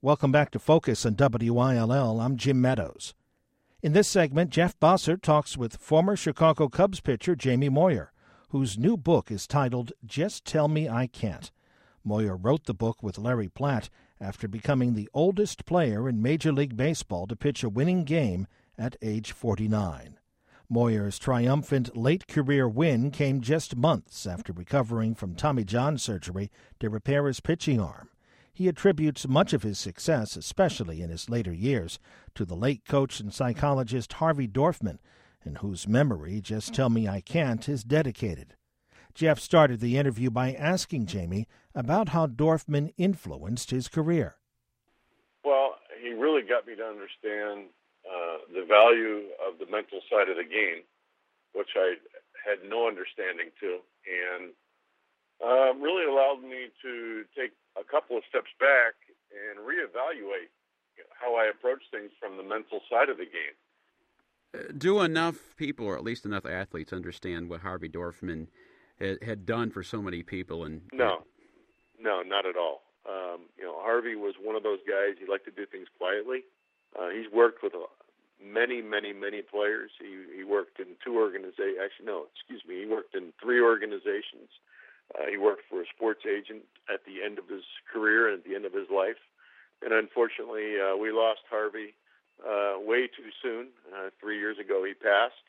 Welcome back to Focus on WILL. I'm Jim Meadows. In this segment, Jeff Bossert talks with former Chicago Cubs pitcher Jamie Moyer, whose new book is titled Just Tell Me I Can't. Moyer wrote the book with Larry Platt after becoming the oldest player in Major League Baseball to pitch a winning game at age 49. Moyer's triumphant late-career win came just months after recovering from Tommy John surgery to repair his pitching arm. He attributes much of his success, especially in his later years, to the late coach and psychologist Harvey Dorfman, in whose memory Just Tell Me I Can't is dedicated. Jeff started the interview by asking Jamie about how Dorfman influenced his career. Well, he really got me to understand the value of the mental side of the game, which I had no understanding to, and really allowed me to take a couple of steps back and reevaluate how I approach things from the mental side of the game. Do enough people, or at least enough athletes, understand what Harvey Dorfman had done for so many people? No, not at all. Harvey was one of those guys. He liked to do things quietly. He's worked with many players. He worked in two organizations. Actually, no, excuse me. He worked in three organizations. He worked for a sports agent at the end of his career and at the end of his life. And unfortunately, we lost Harvey way too soon. 3 years ago, he passed.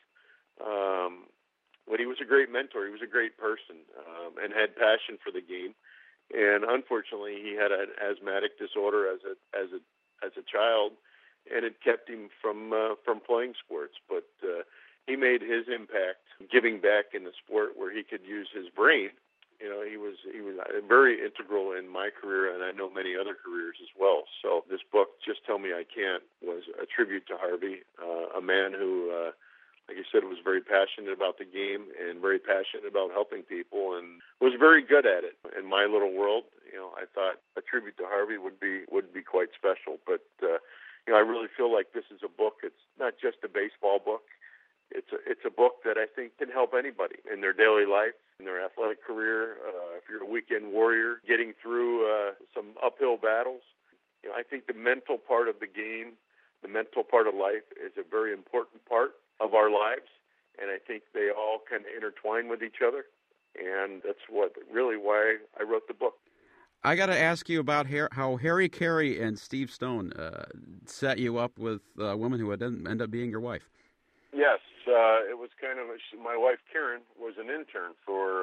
But he was a great mentor. He was a great person and had passion for the game. And unfortunately, he had an asthmatic disorder as a child, and it kept him from playing sports. But he made his impact giving back in the sport where he could use his brain. He was very integral in my career, and I know many other careers as well. So this book, Just Tell Me I Can't, was a tribute to Harvey, a man who, like I said, was very passionate about the game and very passionate about helping people, and was very good at it. In my little world, I thought a tribute to Harvey would be quite special. But I really feel like this is a book. It's not just a baseball book. It's a book that I think can help anybody in their daily life, in their athletic career. If you're a weekend warrior getting through some uphill battles, I think the mental part of the game, the mental part of life, is a very important part of our lives, and I think they all kind of intertwine with each other, and that's why I wrote the book. I got to ask you about how Harry Caray and Steve Stone set you up with a woman who would end up being your wife. Yes, it was kind of my wife Karen was an intern for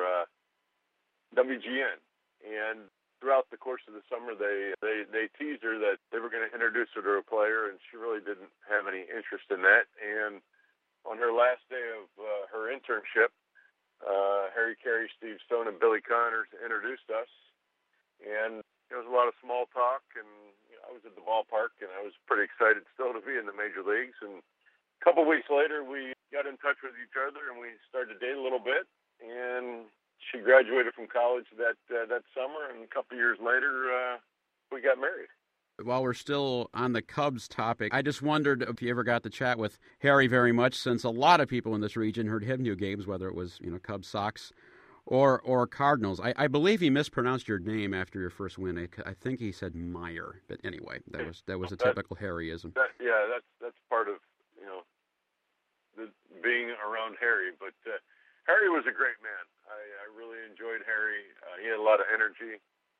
WGN, and throughout the course of the summer, they teased her that they were going to introduce her to a player, and she really didn't have any interest in that. And on her last day of her internship, Harry Caray, Steve Stone, and Billy Connors introduced us, and there was a lot of small talk, and I was at the ballpark, and I was pretty excited still to be in the major leagues. And a couple of weeks later, we got in touch with each other, and we started to date a little bit, and she graduated from college that summer, and a couple of years later, we got married. While we're still on the Cubs topic, I just wondered if you ever got to chat with Harry very much, since a lot of people in this region heard him do games, whether it was Cubs, Sox, or Cardinals. I believe he mispronounced your name after your first win. I think he said Meyer, but anyway, that was a typical Harryism. That's part of being around Harry. But Harry was a great man. I really enjoyed Harry. He had a lot of energy.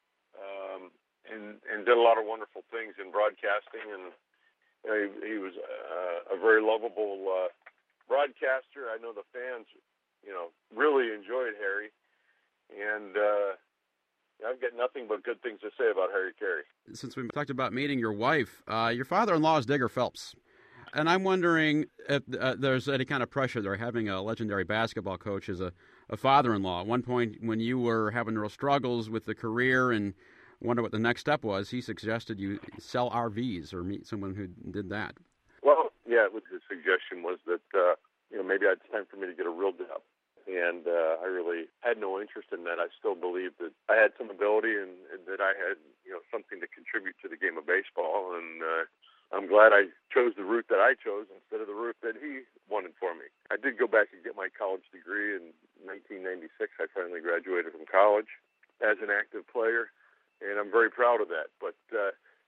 And did a lot of wonderful things in broadcasting, and he was a very lovable broadcaster. I know the fans, really enjoyed Harry, and I've got nothing but good things to say about Harry Caray. Since we talked about meeting your wife, your father-in-law is Digger Phelps, and I'm wondering if there's any kind of pressure there, having a legendary basketball coach as a father-in-law. At one point, when you were having real struggles with the career and wonder what the next step was, he suggested you sell RVs or meet someone who did that. Well, yeah, the suggestion was that, maybe it's time for me to get a real job. And I really had no interest in that. I still believed that I had some ability and that I had, something to contribute to the game of baseball. And I'm glad I chose the route that I chose instead of the route that he wanted for me. I did go back and get my college degree in 1996. I finally graduated from college as an active player. And I'm very proud of that. But,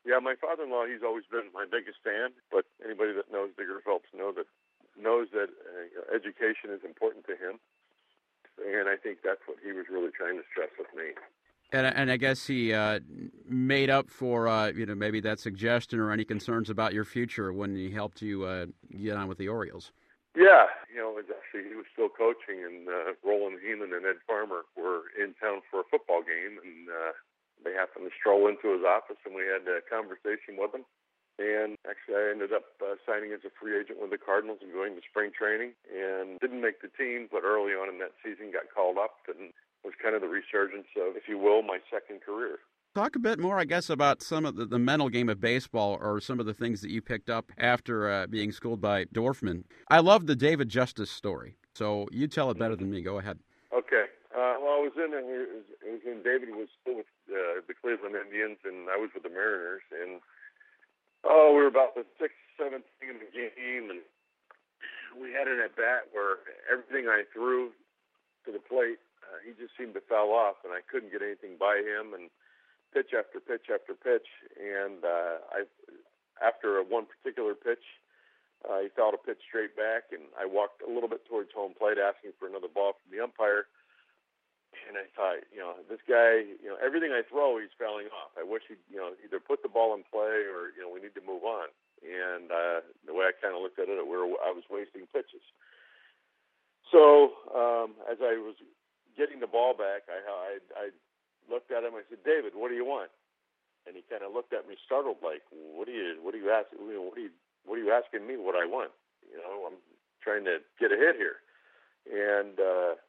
Yeah, my father-in-law, he's always been my biggest fan, but anybody that knows Digger Phelps knows that education is important to him, and I think that's what he was really trying to stress with me. And I guess he made up for maybe that suggestion or any concerns about your future when he helped you get on with the Orioles. Yeah, it was actually, he was still coaching, and Roland Heeman and Ed Farmer were in town for a football game, and they happened to stroll into his office, and we had a conversation with him. And actually, I ended up signing as a free agent with the Cardinals and going to spring training, and didn't make the team, but early on in that season got called up, and was kind of the resurgence of, if you will, my second career. Talk a bit more, I guess, about some of the mental game of baseball, or some of the things that you picked up after being schooled by Dorfman. I love the David Justice story, so you tell it better than me. Go ahead. Okay. Well, David was still with the Cleveland Indians, and I was with the Mariners, and we were about the 6th, 7th inning in the game, and we had an at-bat where everything I threw to the plate, he just seemed to foul off, and I couldn't get anything by him, and pitch after pitch after pitch, and after one particular pitch, he fouled a pitch straight back, and I walked a little bit towards home plate asking for another ball from the umpire, and I thought, this guy, everything I throw, he's fouling off. I wish he'd, either put the ball in play or, we need to move on. And the way I kind of looked at it, I was wasting pitches. So as I was getting the ball back, I looked at him. I said, "David, what do you want?" And he kind of looked at me startled, like, "What are you asking? What are you asking me? What I want? I'm trying to get a hit here." And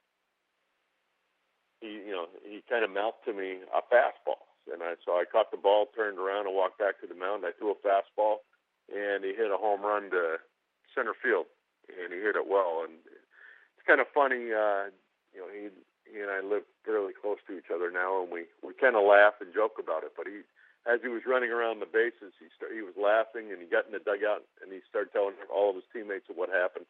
he kind of mouthed to me a fastball, and so I caught the ball, turned around, and walked back to the mound. I threw a fastball, and he hit a home run to center field, and he hit it well. And it's kind of funny, he and I live fairly close to each other now, and we kind of laugh and joke about it. But as he was running around the bases, he was laughing, and he got in the dugout, and he started telling all of his teammates of what happened.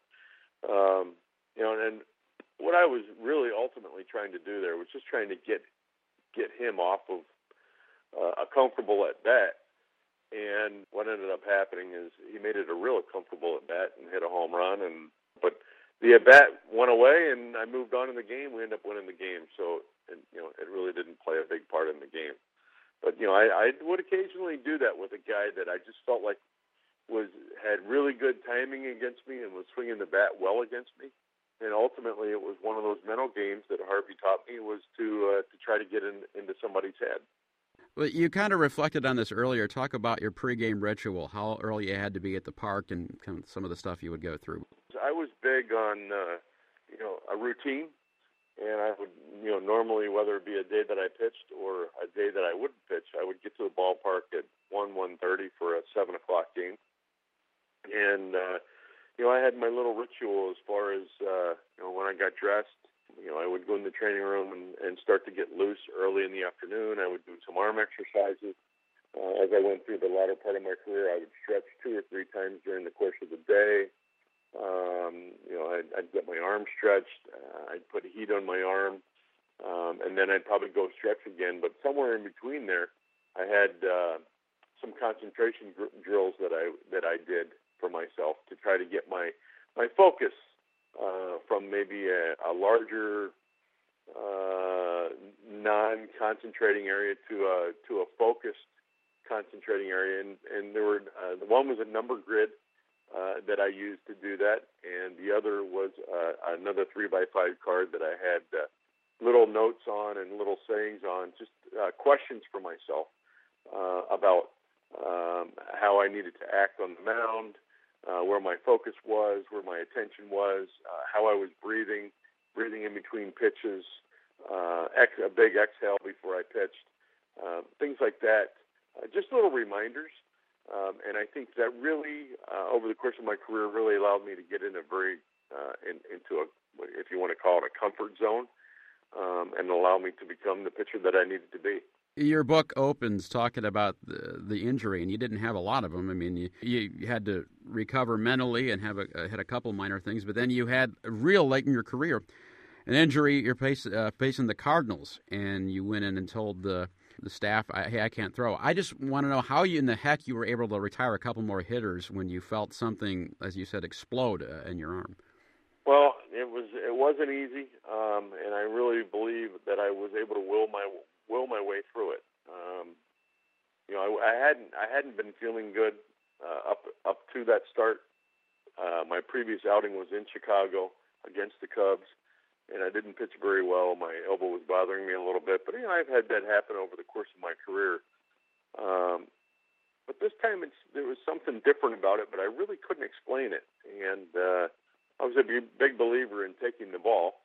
And what I was really ultimately trying to do there was just trying to get him off of a comfortable at bat. And what ended up happening is he made it a real comfortable at bat and hit a home run. But the at bat went away, and I moved on in the game. We ended up winning the game. So it really didn't play a big part in the game. But I would occasionally do that with a guy that I just felt like had really good timing against me and was swinging the bat well against me. And ultimately, it was one of those mental games that Harvey taught me, was to try to get into somebody's head. Well, you kind of reflected on this earlier. Talk about your pregame ritual, how early you had to be at the park, and kind of some of the stuff you would go through. I was big on, a routine, and I would, normally, whether it be a day that I pitched or a day that I wouldn't pitch, I would get to the ballpark at 1:30 for a 7 o'clock game. And, I had my little ritual as far as, when I got dressed. I would go in the training room and start to get loose early in the afternoon. I would do some arm exercises. As I went through the latter part of my career, I would stretch 2 or 3 times during the course of the day. I'd get my arm stretched. I'd put heat on my arm, and then I'd probably go stretch again. But somewhere in between there, I had some concentration drills that I did for myself to try to get my focus from maybe a larger non-concentrating area to a focused concentrating area. And there were one was a number grid that I used to do that, and the other was another 3x5 card that I had little notes on and little sayings on, just questions for myself about how I needed to act on the mound, where my focus was, where my attention was, how I was breathing in between pitches, a big exhale before I pitched, things like that. Just little reminders. And I think that really, over the course of my career, really allowed me to get into if you want to call it, a comfort zone, and allow me to become the pitcher that I needed to be. Your book opens talking about the injury, and you didn't have a lot of them. I mean, you had to recover mentally and had a couple minor things, but then you had real late in your career an injury. You're facing the Cardinals, and you went in and told the the staff, hey, I can't throw. I just want to know how in the heck you were able to retire a couple more hitters when you felt something, as you said, explode in your arm. Well, it wasn't easy, and I really believe that I was able to will my way through it. I hadn't been feeling good up to that start. My previous outing was in Chicago against the Cubs, and I didn't pitch very well. My elbow was bothering me a little bit, but I've had that happen over the course of my career. But this time there was something different about it, but I really couldn't explain it. And I was a big believer in taking the ball.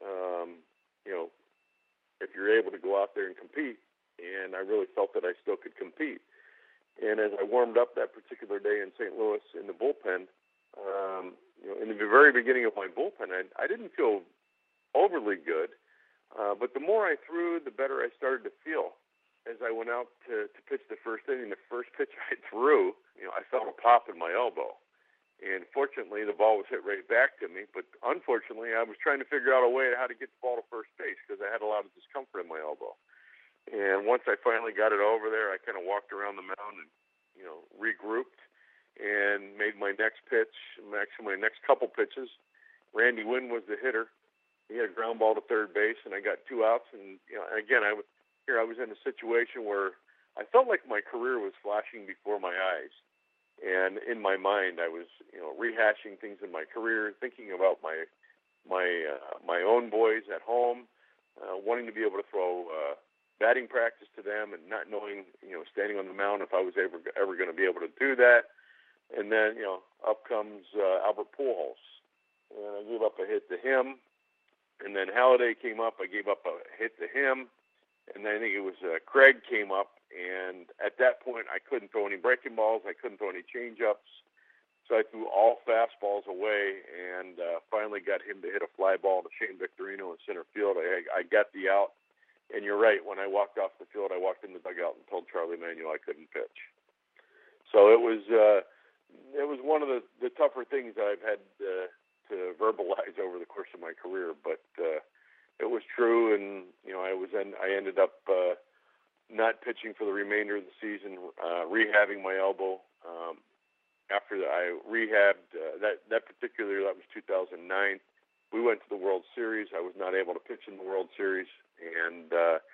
If you're able to go out there and compete, and I really felt that I still could compete. And as I warmed up that particular day in St. Louis in the bullpen, in the very beginning of my bullpen, I didn't feel overly good, but the more I threw, the better I started to feel. As I went out to pitch the first inning, the first pitch I threw, I felt a pop in my elbow. And fortunately, the ball was hit right back to me. But unfortunately, I was trying to figure out a way how to get the ball to first base because I had a lot of discomfort in my elbow. And once I finally got it over there, I kind of walked around the mound and, regrouped and made my next pitch, actually my next couple pitches. Randy Wynn was the hitter. He had a ground ball to third base, and I got 2 outs. And, again, I was in a situation where I felt like my career was flashing before my eyes. And in my mind, I was, rehashing things in my career, thinking about my own boys at home, wanting to be able to throw batting practice to them, and not knowing, standing on the mound if I was ever going to be able to do that. And then, up comes Albert Pujols, and I gave up a hit to him. And then Halladay came up. I gave up a hit to him. And then I think it was Craig came up. And at that point, I couldn't throw any breaking balls. I couldn't throw any change-ups. So I threw all fastballs away and finally got him to hit a fly ball to Shane Victorino in center field. I got the out. And you're right. When I walked off the field, I walked in the dugout and told Charlie Manuel I couldn't pitch. So it was one of the tougher things that I've had to verbalize over the course of my career. But it was true, and I ended up not pitching for the remainder of the season, rehabbing my elbow. After I rehabbed that was 2009. We went to the World Series. I was not able to pitch in the World Series, and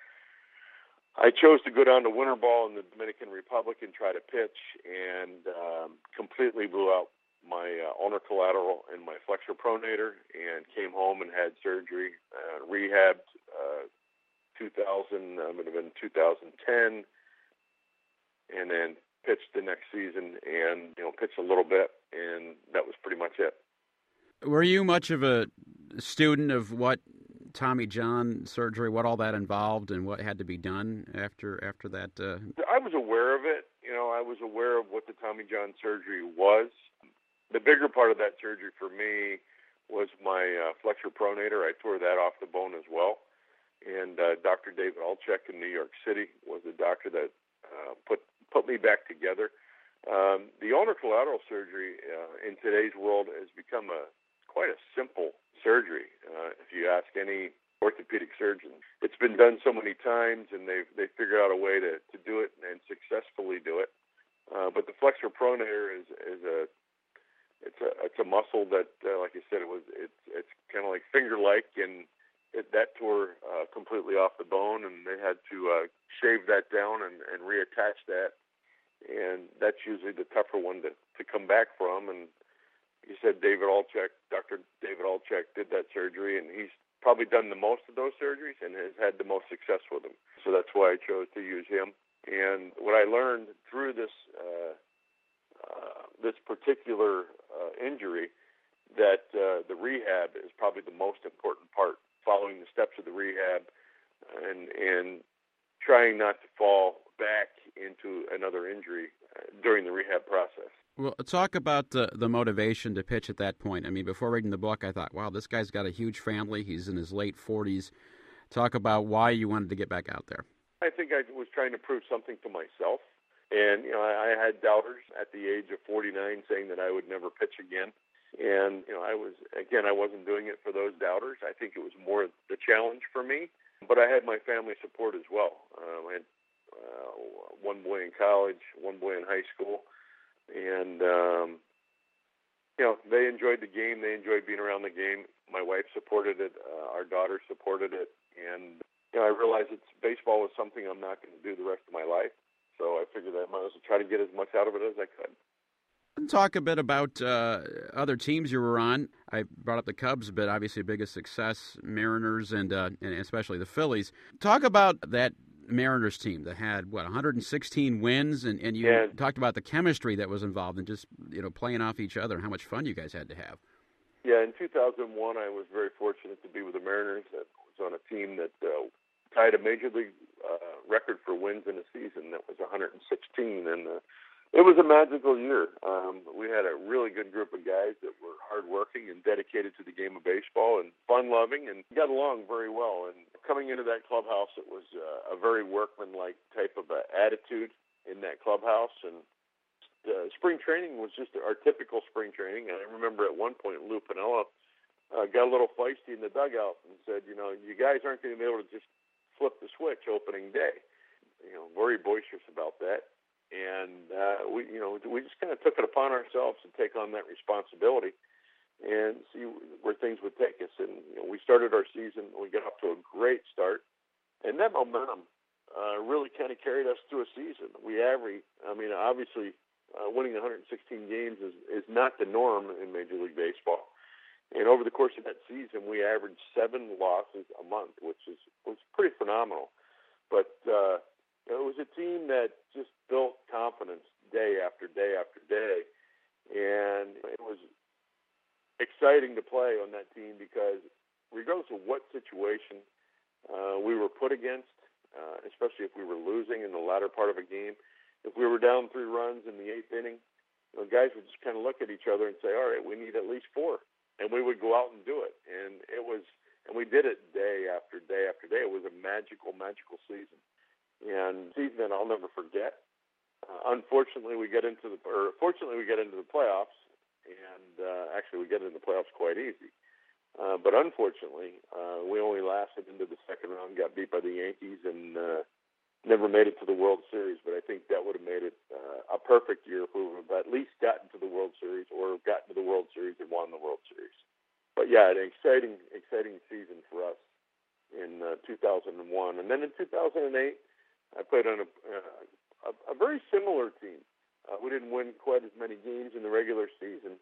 I chose to go down to winter ball in the Dominican Republic and try to pitch, and completely blew out my ulnar collateral and my flexor pronator, and came home and had surgery, rehabbed. 2000, it would have been 2010, and then pitched the next season, and pitched a little bit, and that was pretty much it. Were you much of a student of what Tommy John surgery, what all that involved, and what had to be done after that? I was aware of it. I was aware of what the Tommy John surgery was. The bigger part of that surgery for me was my flexor pronator. I tore that off the bone as well. And Dr. David Alchek in New York City was the doctor that put me back together. The ulnar collateral surgery in today's world has become quite a simple surgery. If you ask any orthopedic surgeon, it's been done so many times, and they've figured out a way to do it and successfully do it. But the flexor pronator is a muscle that, like I said, it's kind of like finger-like, and that tore completely off the bone, and they had to shave that down and reattach that. And that's usually the tougher one to come back from. And he said Dr. David Alchek did that surgery, and he's probably done the most of those surgeries and has had the most success with them. So that's why I chose to use him. And what I learned through this particular injury, that the rehab is probably the most important part, following the steps of the rehab and trying not to fall back into another injury during the rehab process. Well, talk about the motivation to pitch at that point. I mean, before reading the book, I thought, wow, this guy's got a huge family. He's in his late 40s. Talk about why you wanted to get back out there. I think I was trying to prove something to myself. And, I had doubters at the age of 49 saying that I would never pitch again. And, I wasn't doing it for those doubters. I think it was more the challenge for me. But I had my family support as well. I had one boy in college, one boy in high school, and they enjoyed the game. They enjoyed being around the game. My wife supported it. Our daughter supported it, and I realized baseball was something I'm not going to do the rest of my life. So I figured I might as well try to get as much out of it as I could. Talk a bit about other teams you were on. I brought up the Cubs a bit, obviously biggest success, Mariners, and especially the Phillies. Talk about that Mariners team that had, 116 wins, and you talked about the chemistry that was involved in just, playing off each other and how much fun you guys had to have. Yeah, in 2001, I was very fortunate to be with the Mariners. I was on a team that tied a major league record for wins in a season. That was 116, and it was a magical year. We had a really good group of guys that were hardworking and dedicated to the game of baseball and fun-loving and got along very well. And coming into that clubhouse, it was a very workman-like type of attitude in that clubhouse. And spring training was just our typical spring training. And I remember at one point Lou Piniella got a little feisty in the dugout and said, you guys aren't going to be able to just flip the switch opening day. Very boisterous about that. And we just kind of took it upon ourselves to take on that responsibility and see where things would take us. And we started our season. We got off to a great start, and that momentum really kind of carried us through a season. Obviously, winning 116 games is not the norm in Major League Baseball. And over the course of that season, we averaged 7 losses a month, which was pretty phenomenal. But it was a team that just built confidence day after day after day. And it was exciting to play on that team because regardless of what situation we were put against, especially if we were losing in the latter part of a game, if we were down 3 runs in the 8th inning, guys would just kind of look at each other and say, all right, we need at least 4. And we would go out and do it. And we did it day after day after day. It was a magical, magical season. And season that I'll never forget. Fortunately, we get into the playoffs, and actually we get into the playoffs quite easy. But unfortunately, we only lasted into the second round, got beat by the Yankees, and never made it to the World Series. But I think that would have made it a perfect year if we would have at least gotten to the World Series or gotten to the World Series and won the World Series. But yeah, an exciting season for us in 2001. And then in 2008, I played on a very similar team. We didn't win quite as many games in the regular season,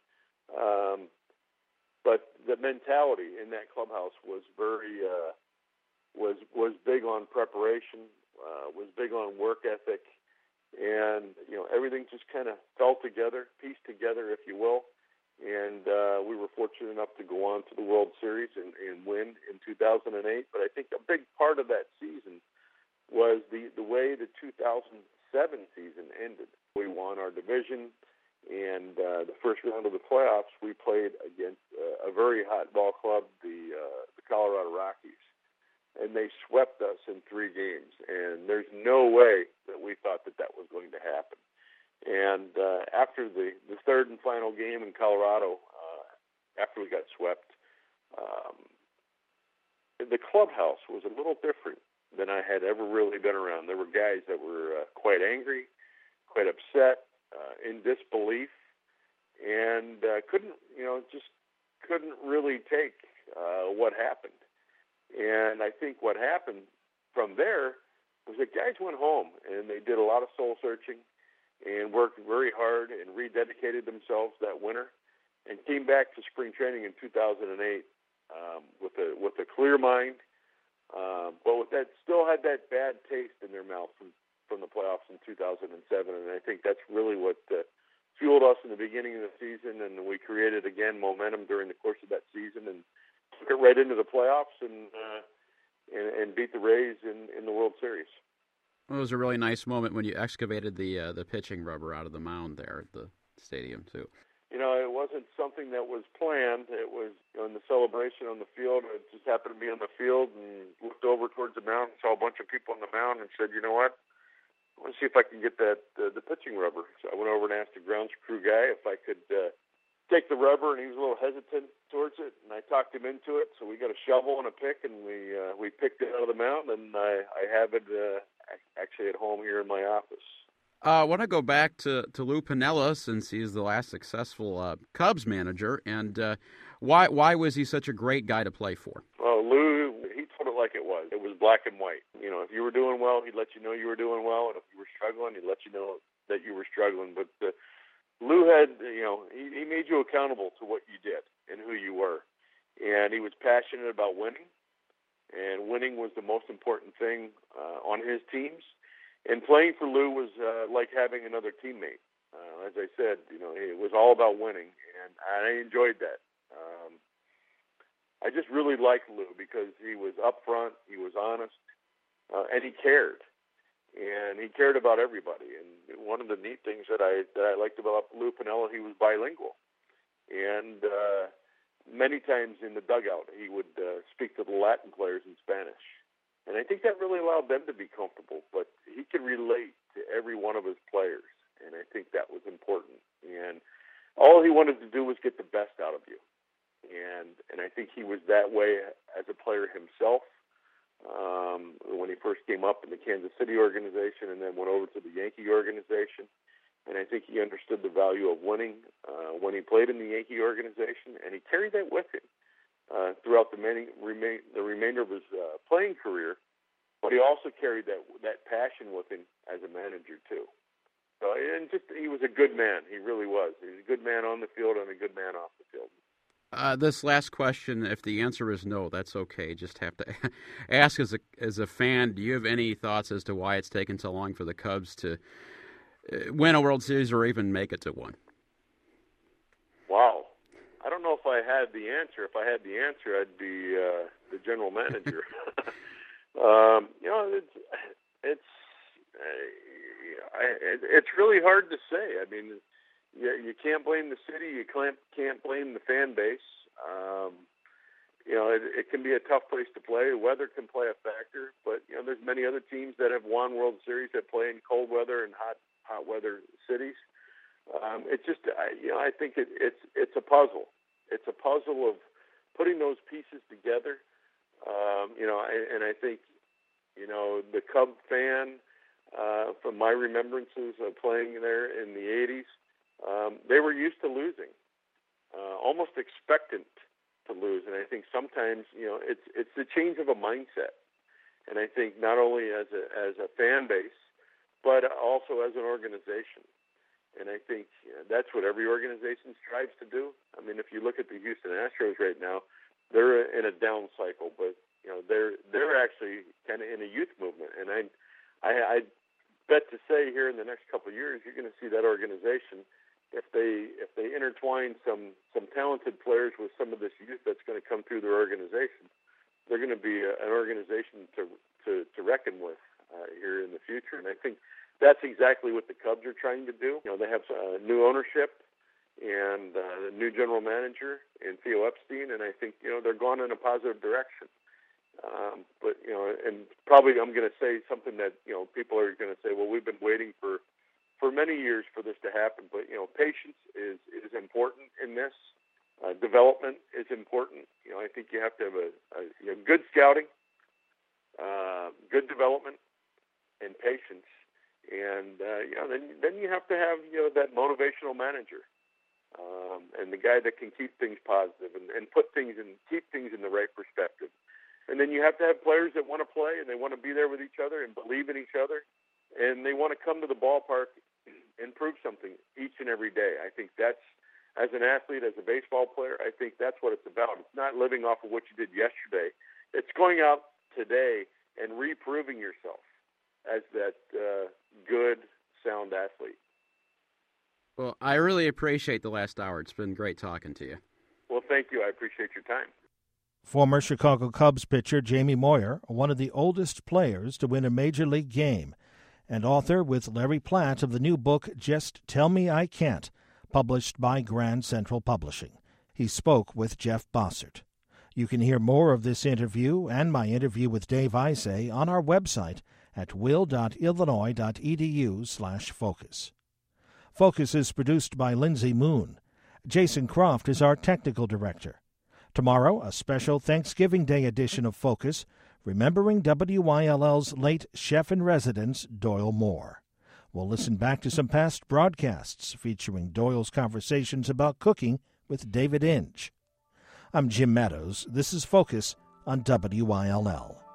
but the mentality in that clubhouse was very was big on preparation, was big on work ethic, and everything just kind of fell together, pieced together, if you will. And we were fortunate enough to go on to the World Series and win in 2008. But I think a big part of that season was the way the 2007 season ended. We won our division, and the first round of the playoffs, we played against a very hot ball club, the Colorado Rockies, and they swept us in 3 games. And there's no way that we thought that was going to happen. And after the third and final game in Colorado, after we got swept, the clubhouse was a little different than I had ever really been around. There were guys that were quite angry, quite upset, in disbelief, and couldn't really take what happened. And I think what happened from there was that guys went home and they did a lot of soul searching and worked very hard and rededicated themselves that winter and came back to spring training in 2008 with a clear mind. But with that, still had that bad taste in their mouth from the playoffs in 2007, and I think that's really what fueled us in the beginning of the season, and we created again momentum during the course of that season, and took it right into the playoffs and beat the Rays in the World Series. Well, it was a really nice moment when you excavated the pitching rubber out of the mound there at the stadium too. It wasn't something that was planned. It was in the celebration on the field. I just happened to be on the field and looked over towards the mound and saw a bunch of people on the mound and said, you know what? I want to see if I can get the pitching rubber. So I went over and asked the grounds crew guy if I could take the rubber, and he was a little hesitant towards it, and I talked him into it. So we got a shovel and a pick, and we picked it out of the mound, and I have it actually at home here in my office. I want to go back to Lou Piniella, since he's the last successful Cubs manager, and why was he such a great guy to play for? Well, Lou, he told it like it was. It was black and white. If you were doing well, he'd let you know you were doing well, and if you were struggling, he'd let you know that you were struggling. But Lou had, he made you accountable to what you did and who you were, and he was passionate about winning, and winning was the most important thing on his teams. And playing for Lou was like having another teammate. As I said, it was all about winning, and I enjoyed that. I just really liked Lou because he was upfront, he was honest, and he cared. And he cared about everybody. And one of the neat things that I liked about Lou Piniella, he was bilingual. And many times in the dugout, he would speak to the Latin players in Spanish. And I think that really allowed them to be comfortable. But he could relate to every one of his players. And I think that was important. And all he wanted to do was get the best out of you. And I think he was that way as a player himself when he first came up in the Kansas City organization and then went over to the Yankee organization. And I think he understood the value of winning when he played in the Yankee organization, and he carried that with him throughout the remainder of his playing career. But he also carried that passion with him as a manager too. So, he was a good man. He really was. He was a good man on the field and a good man off the field. This last question, if the answer is no, that's okay. Just have to ask as a fan, do you have any thoughts as to why it's taken so long for the Cubs to win a World Series or even make it to one? Wow. I don't know if I had the answer. If I had the answer, I'd be the general manager. It's really hard to say. I mean, you can't blame the city. You can't blame the fan base. It can be a tough place to play. Weather can play a factor, but there's many other teams that have won World Series that play in cold weather and hot weather cities. It's just I think it's a puzzle. It's a puzzle of putting those pieces together. And I think the Cub fan, from my remembrances of playing there in the 80s. They were used to losing, almost expectant to lose. And I think sometimes, it's the change of a mindset. And I think not only as a fan base, but also as an organization. And I think that's what every organization strives to do. I mean, if you look at the Houston Astros right now, they're in a down cycle, but they're actually kind of in a youth movement. And I bet to say here in the next couple of years, you're going to see that organization. If they intertwine some talented players with some of this youth that's going to come through their organization, they're going to be an organization to reckon with here in the future. And I think that's exactly what the Cubs are trying to do. They have new ownership and a new general manager in Theo Epstein, and I think they're going in a positive direction. But and probably I'm going to say something that people are going to say, well, we've been waiting for many years for this to happen. But patience is important in this. Development is important. I think you have to have a good scouting, good development, and patience. And then you have to have that motivational manager, and the guy that can keep things positive and keep things in the right perspective. And then you have to have players that want to play and they want to be there with each other and believe in each other, and they want to come to the ballpark and prove something each and every day. I think that's, as an athlete, as a baseball player, I think that's what it's about. It's not living off of what you did yesterday. It's going out today and reproving yourself as that good, sound athlete. Well, I really appreciate the last hour. It's been great talking to you. Well, thank you. I appreciate your time. Former Chicago Cubs pitcher Jamie Moyer, one of the oldest players to win a major league game, and author with Larry Platt of the new book Just Tell Me I Can't, published by Grand Central Publishing. He spoke with Jeff Bossert. You can hear more of this interview and my interview with Dave Isay on our website at will.illinois.edu/focus. Focus is produced by Lindsay Moon. Jason Croft is our technical director. Tomorrow, a special Thanksgiving Day edition of Focus remembering WYLL's late chef-in-residence, Doyle Moore. We'll listen back to some past broadcasts featuring Doyle's conversations about cooking with David Inge. I'm Jim Meadows. This is Focus on WYLL.